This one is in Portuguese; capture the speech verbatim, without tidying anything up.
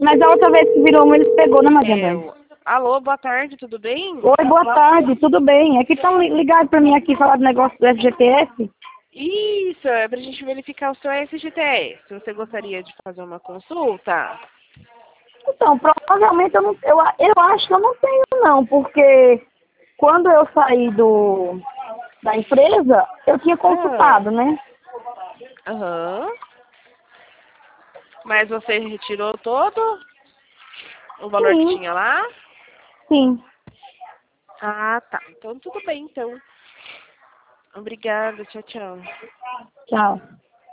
Mas a outra vez que virou um, eles pegou, né, Maria É, Bem? o- alô, boa tarde, tudo bem? Oi, boa tarde, tudo bem? É que estão ligados para mim aqui falar do negócio do F G T S. Isso, é pra gente verificar o seu S G T S. Se você gostaria de fazer uma consulta? Então, provavelmente eu não, eu, a- eu acho que eu não tenho não, porque quando eu saí do, da empresa, eu tinha Ah, consultado, né? aham. Mas você retirou todo o valor que Sim, tinha lá? sim. Ah, tá. Então tudo bem, então. Obrigada, tchau, tchau. Tchau.